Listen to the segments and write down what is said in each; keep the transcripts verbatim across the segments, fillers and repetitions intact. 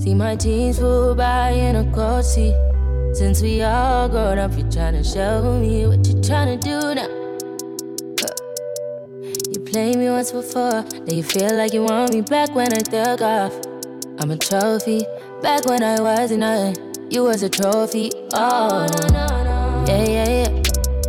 See my teens full by in a cold seat. Since we all grown up, you're tryna show me what you tryna do now. You played me once before, now you feel like you want me back when I took off. I'm a trophy, back when I wasn't nothing. You was a trophy, oh. Yeah, yeah, yeah.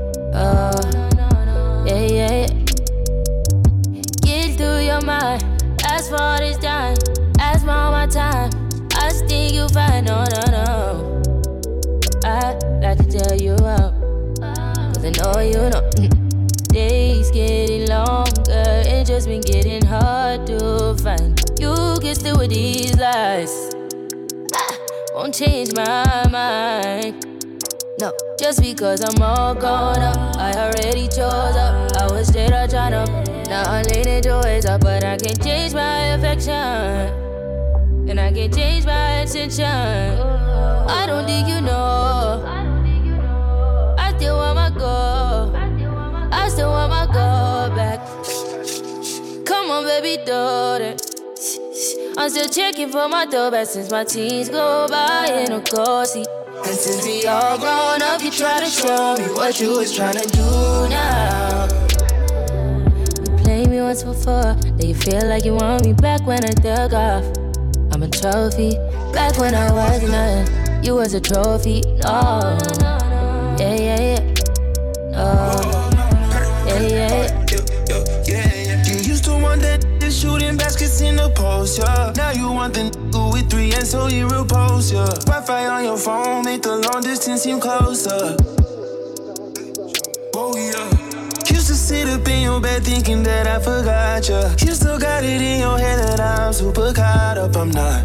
Oh, yeah, yeah, yeah. Get through your mind, ask for this time, ask for all my time. I think you fine, no, no, no. I like to tell you up, cause I know you know. Days getting longer, it just been getting hard to find. You can still with these lies, ah, won't change my mind. No, just because I'm all grown up, I already chose up. I was straight up tryna, now I'm leaning towards up, but I can't change my affection, and I can't change my attention. I don't think you know, I still want my girl, I still want my girl back. Come on, baby, do that. I'm still checking for my throwback since my teens go by in a car seat. And since we all grown up, you try to show me what you was trying to do now. You played me once before, now you feel like you want me back when I took off. I'm a trophy, back when I wasn't nothing. You was a trophy, no. Yeah, yeah, yeah. No. Yeah, yeah, yeah. You used to want that shooting baskets in the post, yeah. Now you want the nigga with three and so you repose, yeah. Wi-Fi on your phone make the long distance seem closer. Oh yeah. Used to sit up in your bed thinking that I forgot ya. You still got it in your head that I'm super caught up, I'm not.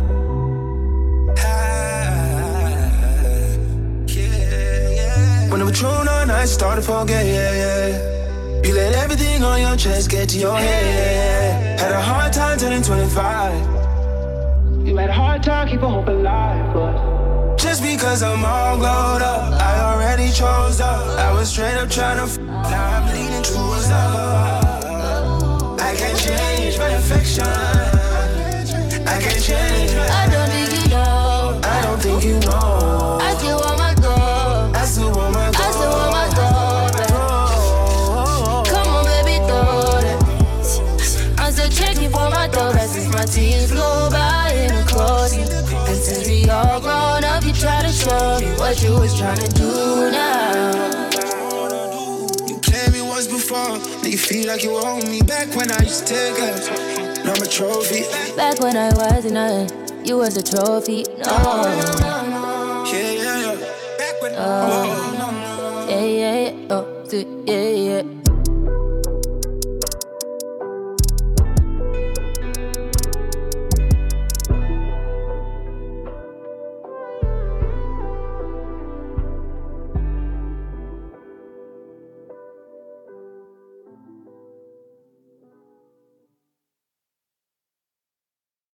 When the Patron on night started to forget, yeah, yeah. You let everything on your chest get to your head. Had a hard time turning twenty-five. You had a hard time keeping hope alive, but just because I'm all grown up, I already chose up. I was straight up trying to f- now I'm leaning towards love. I can't change my affection, I can't change my I don't think you know, I don't think you know. I still want my girl, I still want my girl, I still want my girl back. Come on, baby, throw that. I'm still checking for my throwback since my teens go by in a closet. And since we all grown up, you try to show me what you was trying to do now. You played me once before, now you feel like you own me. Back when I used to take us, now I'm a trophy. Back when I wasn't nothing, you was a trophy, no. Yeah, yeah, yeah. Back when Oh, yeah, yeah, yeah, oh, yeah.